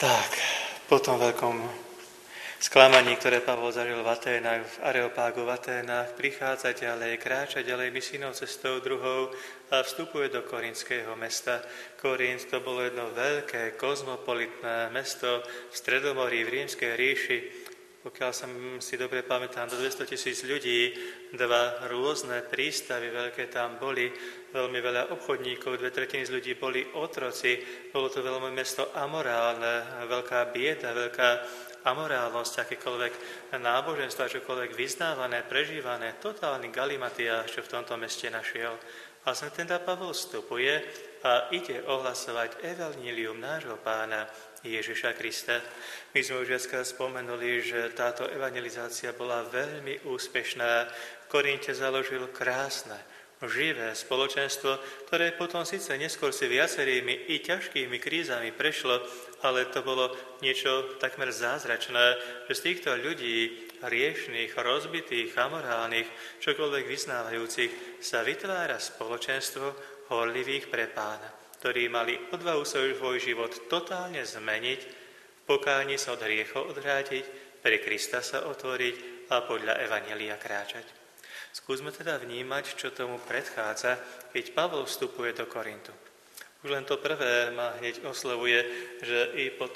Tak, po tom veľkom sklamaní, ktoré Pavol zažil v Aténach, v Areopágu v Aténach, prichádza ďalej, kráča ďalej misijnou cestou druhou a vstupuje do korintského mesta. Korint to bolo jedno veľké, kozmopolitné mesto v Stredomorí, v Rímskej ríši. Pokiaľ si dobre pamätám, do 200 000 ľudí, dva rôzne prístavy veľké tam boli, veľmi veľa obchodníkov, 2/3 z ľudí boli otroci, bolo to veľmi mesto amorálne, veľká bieda, veľká amorálnosť, akékoľvek náboženstvo, čokoľvek vyznávané, prežívané, totálny galimatiáš, čo v tomto meste našiel. A sem teda Pavol vstupuje a ide ohlasovať evanjelium nášho Pána Ježiša Krista. My sme už viackrát spomenuli, že táto evangelizácia bola veľmi úspešná. V Korinte založil krásne, živé spoločenstvo, ktoré potom síce neskôr si viacerými i ťažkými krízami prešlo, ale to bolo niečo takmer zázračné, že z týchto ľudí riešných, rozbitých, amorálnych, čokoľvek vyznávajúcich sa vytvára spoločenstvo horlivých pre Pána, ktorí mali odvahu svoj život totálne zmeniť, v pokání sa od hriechov odvrátiť, pre Krista sa otvoriť a podľa evanjelia kráčať. Skúsme teda vnímať, čo tomu predchádza, keď Pavol vstupuje do Korintu. Už len to prvé ma hneď oslovuje, že i po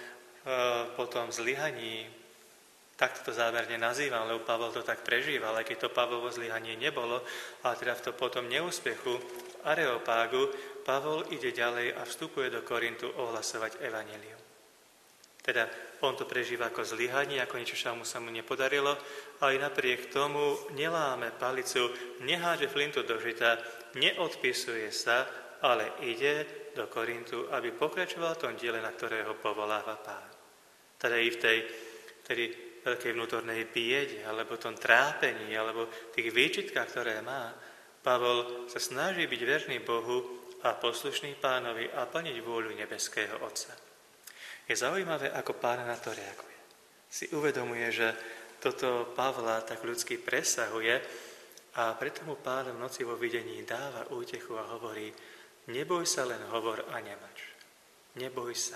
tom zlyhaní, takto to zámerne nazývam, lebo Pavol to tak prežíval, aj keď to Pavlovo zlyhanie nebolo, a teda v to potom neúspechu v Areopágu, Pavol ide ďalej a vstupuje do Korintu ohlasovať evanjelium. Teda on to prežíva ako zlyhanie, ako niečo, čo sa mu nepodarilo, ale napriek tomu neláme palicu, neháže flintu do žita, neodpisuje sa, ale ide do Korintu, aby pokračoval v tom diele, na ktorého povoláva Pán. Teda i v tej veľkej vnútornej biede, alebo tom trápení, alebo tých výčitkách, ktoré má, Pavol sa snaží byť verný Bohu a poslušný Pánovi a plniť vôľu nebeského Otca. Je zaujímavé, ako Pán na to reaguje. Si uvedomuje, že toto Pavla tak ľudsky presahuje a preto mu Pán v noci vo videní dáva útechu a hovorí: neboj sa, len hovor a nemač. Neboj sa.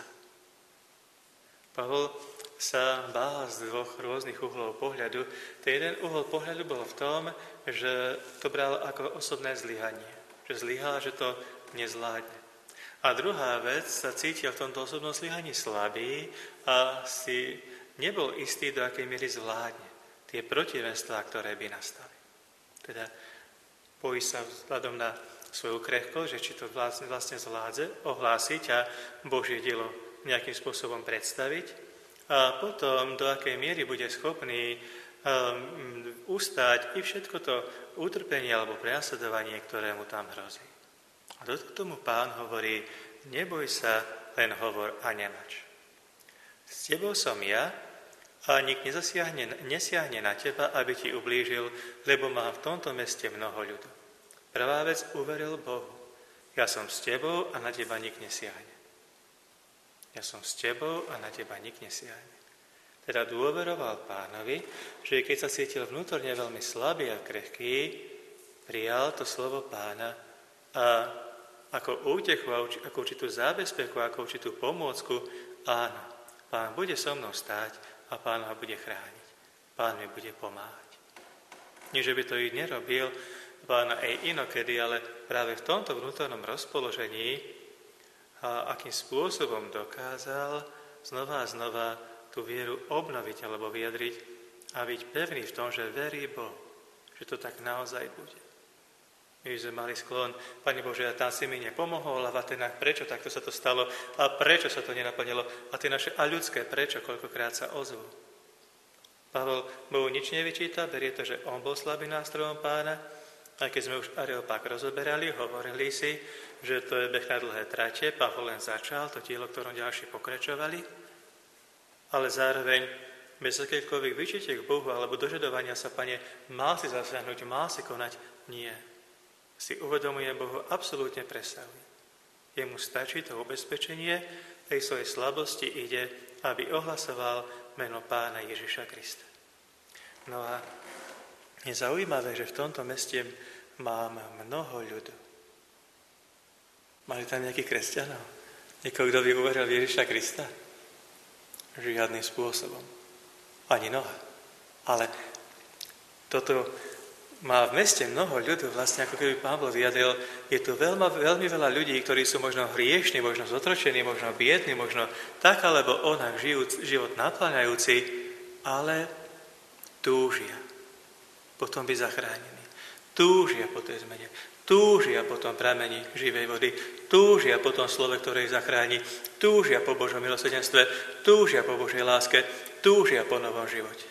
Pavol sa bál z dvoch rôznych uhlov pohľadu. Ten jeden uhol pohľadu bol v tom, že to bral ako osobné zlyhanie. Že zlyhal, že to nezvládne. A druhá vec, sa cítil v tomto osobnom zlyhaní slabý a si nebol istý, do akej miery zvládne tie protivenstvá, ktoré by nastali. Teda bojí sa vzhľadom na svoju krehkosť, že či to vlastne zvládze, ohlásiť a Božie dielo nejakým spôsobom predstaviť, a potom do akej miery bude schopný ustáť i všetko to utrpenie alebo prenasledovanie, ktoré mu tam hrozí. A do tomu Pán hovorí: neboj sa, len hovor a nemač. S tebou som ja a nik nesiahne na teba, aby ti ublížil, lebo mám v tomto meste mnoho ľudu. Prvá vec, uveril Bohu. Ja som s tebou a na teba nik nesiahne. Ja som s tebou a na teba nik nesiahne. Teda dôveroval Pánovi, že keď sa cítil vnútorne veľmi slabý a krehký, prijal to slovo Pána a ako útechu, ako určitú zábezpeku, ako určitú pomôcku, áno, Pán bude so mnou stáť a Pán ma bude chrániť. Pán mi bude pomáhať. Nie, že by to i nerobil Pána aj inokedy, ale práve v tomto vnútornom rozpoložení a akým spôsobom dokázal znova a znova tú vieru obnoviť alebo vyjadriť a byť pevný v tom, že verí Bohu, že to tak naozaj bude. My sme mali sklon: Pane Bože, tam si mi nepomohol a v Atenách, prečo takto sa to stalo a prečo sa to nenaplnilo a tie naše a ľudské prečo koľkokrát sa ozvú. Pavol Bohu nič nevyčíta, berie to, že on bol slabým nástrojom Pána, aj keď sme už Areopág rozoberali, hovorili si, že to je beh na dlhé trate, Pavol len začal, to dielo, ktorom ďalší pokračovali, ale zároveň bez akýchkoľvek vyčítiek Bohu alebo dožadovania sa: Pane, mal si zasiahnuť, mal si konať, nie. Si uvedomuje, Bohu absolútne presahuje. Jemu stačí to ubezpečenie, tej svojej slabosti ide, aby ohlasoval meno Pána Ježiša Krista. No a je zaujímavé, že v tomto meste mám mnoho ľudu. Mali tam nejakých kresťanov? Niekoho, kto by uveril v Ježiša Krista? Žiadnym spôsobom. Ani noha. Ale toto má v meste mnoho ľudí, vlastne ako keby Pán Boh vyjadril, je tu veľmi veľa ľudí, ktorí sú možno hriešni, možno zotročení, možno biední, možno tak alebo onak život naplňajúci, ale túžia potom byť zachránení. Túžia po tej zmene. Túžia po tom pramení živej vody. Túžia po tom slove, ktoré ich zachráni. Túžia po Božom milosrdenstve. Túžia po Božej láske. Túžia po novom živote.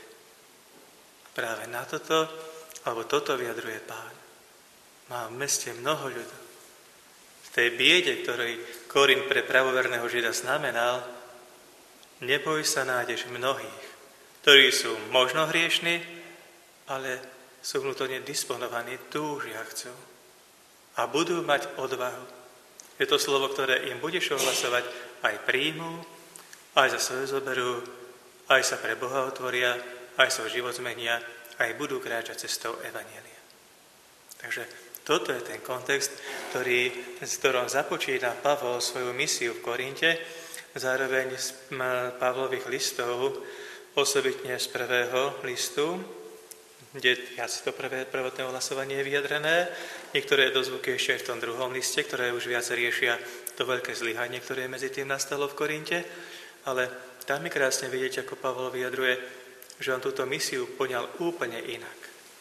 Práve na toto toto vyjadruje Pán. Má v meste mnoho ľudí. V tej biede, ktorý Korin pre pravoverného Žida znamenal, neboj sa, nájdeš mnohých, ktorí sú možno hriešni, ale sú vnútorne disponovaní, túžia, chcú. A budú mať odvahu. Je to slovo, ktoré im budeš ohlasovať, aj príjmu, aj za svoje zoberú, aj sa pre Boha otvoria, aj svoj život zmenia, aj budú kráčať cestou evanjelia. Takže toto je ten kontext, s ktorom započína Pavol svoju misiu v Korinte, zároveň z Pavlových listov, osobitne z prvého listu, kde to prvotné ohlasovanie je vyjadrené, niektoré dozvuky ešte aj v tom druhom liste, ktoré už viac riešia to veľké zlyhanie, ktoré medzi tým nastalo v Korinte, ale tam je krásne vidieť, ako Pavol vyjadruje, že on túto misiu poňal úplne inak.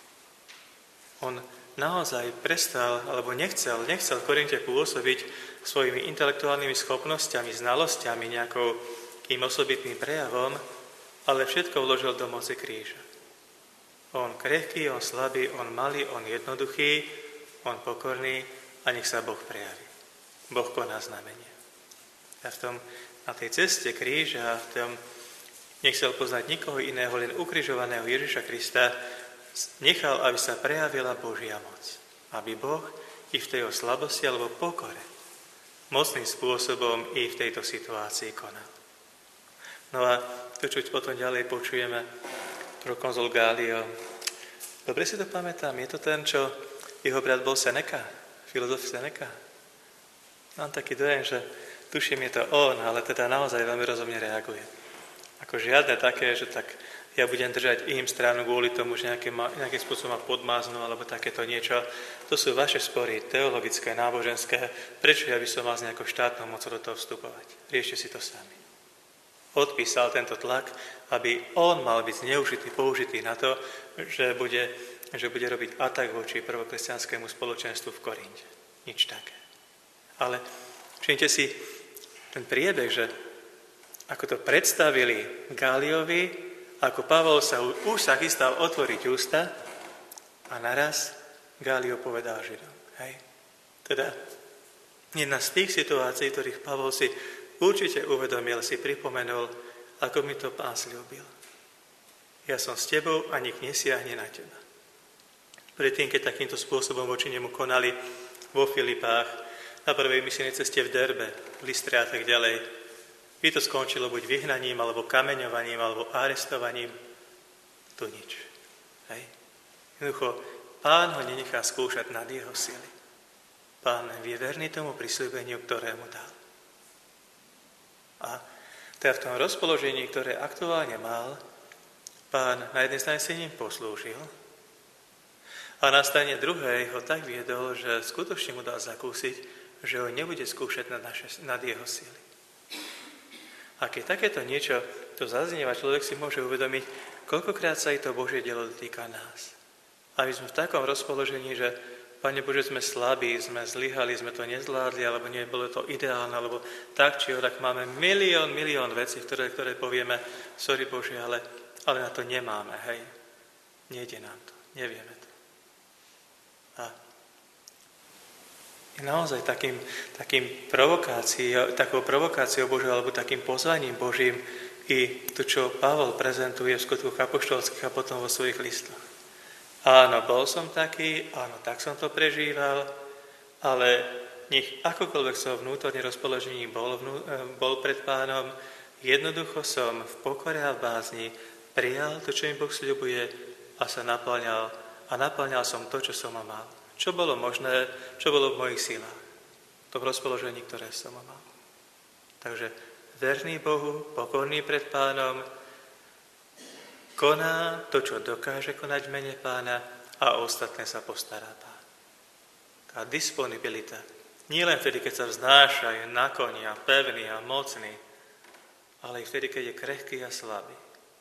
On naozaj prestal, alebo nechcel v Korinte pôsobiť svojimi intelektuálnymi schopnosťami, znalosťami, nejakým osobitným prejavom, ale všetko vložil do moci kríža. On krehký, on slabý, on malý, on jednoduchý, on pokorný a nech sa Boh prejaví. Boh koná znamenie. A na tej ceste kríža, nechcel poznať nikoho iného, len ukrižovaného Ježiša Krista, nechal, aby sa prejavila Božia moc. Aby Boh i v tej slabosti alebo pokore mocným spôsobom i v tejto situácii konal. No a to, čo potom ďalej počujeme, prokonzul Gálio. Dobre si to pamätám, je to ten, čo jeho brat bol Seneca, filozof Seneca. Mám taký dojem, že tuším, je to on, ale teda naozaj veľmi rozumne reaguje. Ako žiadne také, že tak ja budem držať im stranu kvôli tomu, že nejakým spôsobom ma podmáznú, alebo takéto niečo. To sú vaše spory, teologické, náboženské. Prečo ja by som mal z nejakou štátnou mocou do toho vstupovať? Riešte si to sami. Odpísal tento tlak, aby on mal byť zneužitý, použitý na to, že bude robiť atak voči prvokresťanskému spoločenstvu v Korinte. Nič také. Ale všimnite si ten priebeh, že ako to predstavili Gáliovi, ako Pavol už sa chystal otvoriť ústa a naraz Gálio povedal Židom. Hej. Teda jedna z tých situácií, ktorých Pavol si určite uvedomil, si pripomenul, ako mi to Pán sľúbil. Ja som s tebou a nik nesiahne na teba. Predtým, keď takýmto spôsobom voči nemu konali vo Filipách, na prvej misijnej ceste v Derbe, v Listre a tak ďalej, by to skončilo buď vyhnaním, alebo kameňovaním, alebo arestovaním. Tu nič. Hej. Jednoducho, Pán ho nenechá skúšať nad jeho sily. Pán je verný tomu prisľúbeniu, ktoré mu dal. A teda v tom rozpoložení, ktoré aktuálne mal, Pán na jednej strane si ním poslúžil a na strane druhej ho tak viedol, že skutočne mu dal zakúsiť, že ho nebude skúšať nad jeho sily. A keď takéto niečo to zaznieva, človek si môže uvedomiť, koľkokrát sa i to Božie dielo dotýka nás. A my sme v takom rozpoložení, že Pane Bože, sme slabí, sme zlyhali, sme to nezvládli, alebo nebolo to ideálne, alebo tak či onak máme milión vecí, ktoré povieme, sorry Bože, ale na to nemáme, hej. Nejde nám to, nevieme to. A je naozaj takou provokáciou Božiou, alebo takým pozvaním Božím i to, čo Pavol prezentuje v skutkoch apoštolských a potom vo svojich listoch. Áno, bol som taký, áno, tak som to prežíval, ale nech akokoľvek som vnútorne rozpoložením bol pred Pánom, jednoducho som v pokore a v bázni prijal to, čo mi Boh sľubuje a naplňal som to, čo som mal. Čo bolo možné, čo bolo v mojich silách. To v rozpoložení, ktoré som mal. Takže verný Bohu, pokorný pred Pánom, koná to, čo dokáže konať v mene Pána a ostatné sa postará Pán. Tá disponibilita, nie len vtedy, keď sa vznáša, je na koni a pevný a mocný, ale aj vtedy, keď je krehký a slabý.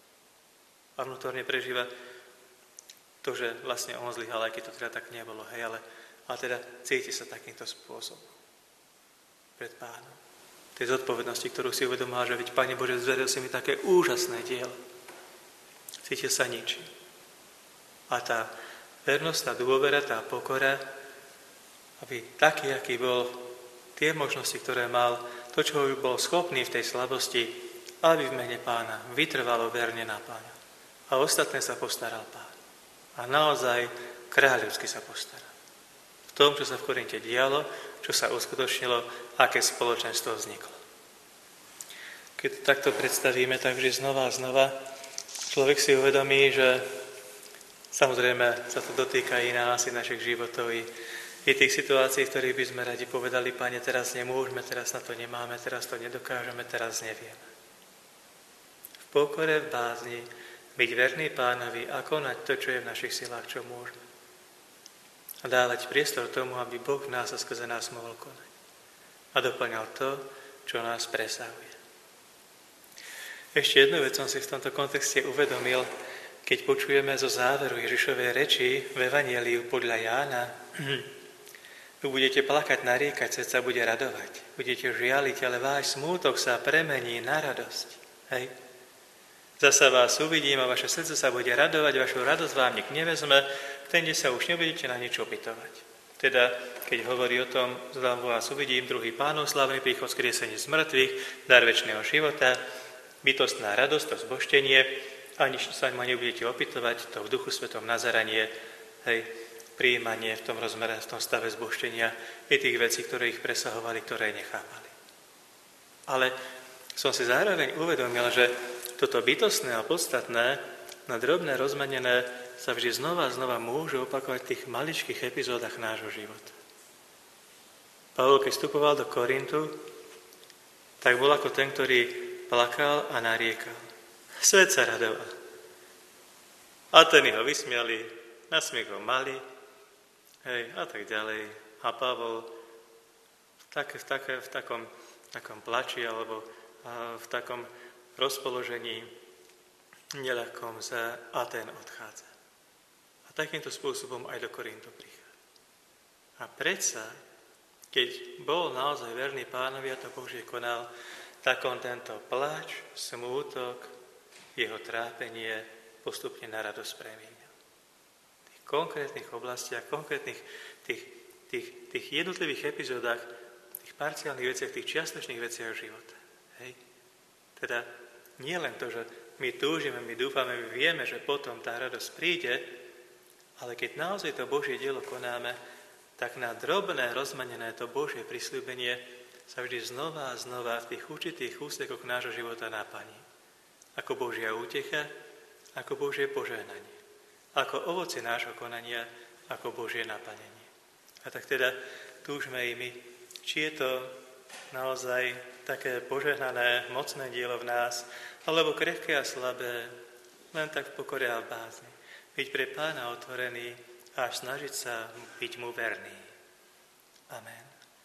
A vnútorne prežíva to, že vlastne on zlyhal, aj keď to teda tak nebolo, hej, ale teda cíti sa takýmto spôsobom pred Pánom. Tej zodpovednosti, ktorú si uvedomá, že veď Pane Bože, zveril si mi také úžasné dielo. Cítil sa ničím. A tá vernosť, tá dôvera, tá pokora, aby taký, aký bol, tie možnosti, ktoré mal, to, čo by bol schopný v tej slabosti, aby v mene Pána vytrvalo verne na Pána. A ostatné sa postaral Pán. A naozaj kráľovsky sa postaral. V tom, čo sa v Korinte dialo, čo sa uskutočnilo, aké spoločenstvo vzniklo. Keď to takto predstavíme, tak vždy znova a znova človek si uvedomí, že samozrejme sa to dotýka i nás, i našich životov, i tých situácií, v ktorých by sme radi povedali, Pane, teraz nemôžeme, teraz na to nemáme, teraz to nedokážeme, teraz nevieme. V pokore, v bázni, byť verný Pánovi a konať to, čo je v našich silách, čo môžeme. A dávať priestor tomu, aby Boh v nás a skrze nás mohol konať. A doplňal to, čo nás presahuje. Ešte jednu vec som si v tomto kontexte uvedomil, keď počujeme zo záveru Ježišovej reči v Evanjeliu podľa Jána. Tu budete plakať, nariekať, srdce sa bude radovať. Budete žialiť, ale váš smútok sa premení na radosť. Hej? Zasa vás uvidím a vaše srdce sa bude radovať, vašu radosť vám nik nevezme, v ten deň sa už nebudete na nič opytovať. Teda, keď hovorí o tom, znovu vás uvidím, druhý Pánov slávny príchod, skriesenie z mŕtvych, dar večného života, bytostná radosť, to zbožtenie, a nič sa ma nebudete opytovať, to v Duchu Svetom nazeranie, hej, prijímanie v tom rozmere, v tom stave zbožtenia, je tých vecí, ktoré ich presahovali, ktoré nechávali. Ale som si zároveň uvedomil, že toto bytostné a podstatné, na drobné rozmenené, sa vždy znova a znova môže opakovať v tých maličkých epizódach nášho života. Pavol, keď vstupoval do Korintu, tak bol ako ten, ktorý plakal a nariekal. Svet sa radoval. Ateny ho vysmiali, nasmiech ho mali, hej, a tak ďalej. A Pavol v takom plači alebo v takom rozpoložení neľahkom z Atén odchádza. A takýmto spôsobom aj do Korintu prichádza. A predsa, keď bol naozaj verný Pánovi a to Božie konal, tak on tento pláč, smútok, jeho trápenie postupne na radosť premienil. V tých konkrétnych oblastiach, konkrétnych tých jednotlivých epizódach, tých parciálnych veciach, tých čiastočných veciach života. Hej? Teda nie len to, že my túžime, my dúfame, my vieme, že potom tá radosť príde, ale keď naozaj to Božie dielo konáme, tak na drobné, rozmanené to Božie prisľúbenie sa vždy znova a znova v tých určitých úsekoch nášho života naplní. Ako Božia útecha, ako Božie požehnanie. Ako ovocie nášho konania, ako Božie naplnenie. A tak teda túžme i my, či je to naozaj také požehnané, mocné dielo v nás, alebo krehké a slabé, len tak v pokore a v bázni. Byť pre Pána otvorený a snažiť sa byť mu verný. Amen.